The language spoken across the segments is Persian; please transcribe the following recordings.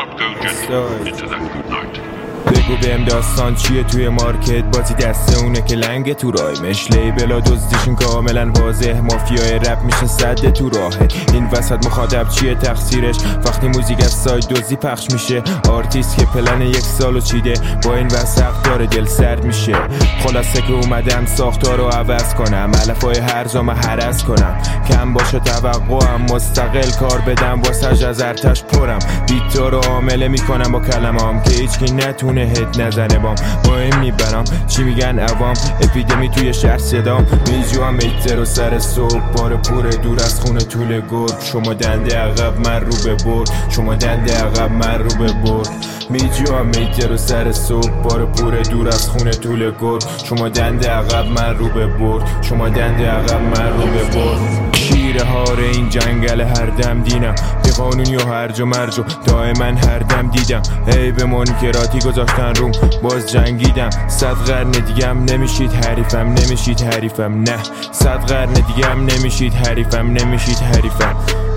بگو بهم داستان چیه توی مارکت، بازی دسته اونه که لنگ تو راه مش لیبلا دزدیشون کاملا واضح، مافیای رپ میشه صد تو راهه. این وسط مخاطب چیه تقصیرش وقتی موزیک از سایت دزدی پخش میشه؟ آرتیست که پلن 1 سالو چیده با این وسط داره دل سرد میشه. خلاصه که اومدم ساختار رو عوض کنم، علفای هرزامو هرس کنم، کم باشه توقعم، مستقل کار بدم واسه از ارتش پرم، بیتا رو عامله میکنم با کلمام که هیچکی نتونه هد نزنه بام. مهم میبرم چی میگن عوام، اپیدمی توی شهر صدام میجوام، میتر و سر صبح بار پوره دور از خونه طول گرد، شما دنده عقب من رو به برد، شما دنده عقب من رو به برد، میجوام میتر و سر صبح بار پوره دور از خونه طول گرد، شما دنده عقب من رو به برد، شما دنده عقب من رو به برد. شیر هار این جنگل هر دم دینم، بی قانونی و هرج و مرج و دائما هر دم دیدم، عیب منکراتی گذاشتن روم باز جنگیدم. 100 قرن دیگم نمیشید حریفم، نمیشید حریفم، نه 100 قرن دیگم نمیشید حریفم، نمیشید حریفم.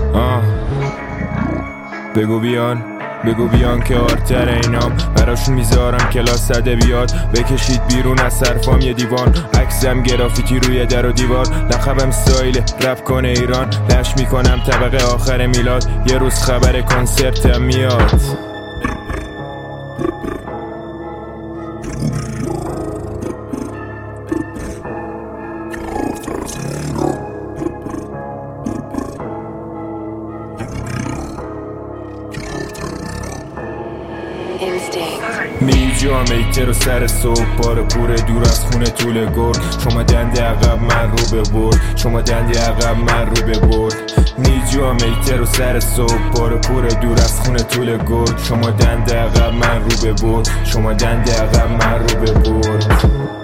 بگو بیان که آرتر اینام، براشون میذارم کلاس ادبیات، بکشید بیرون از صرفام یه دیوان، عکسم گرافیتی روی در و دیوار، لقبم سایل رپ کنه ایران، لش میکنم طبقه آخر میلاد، یه روز خبر کنسرتم میاد. میجوام میتر و سر صبح بار پوره دور از خونه طول گرد، شما دنده عقب من رو به برد، شما دنده عقب من رو به برد. میجوام میتر و سر صبح بار پوره دور از خونه طول گرد، شما دنده عقب من رو به برد، شما دنده عقب من رو به برد.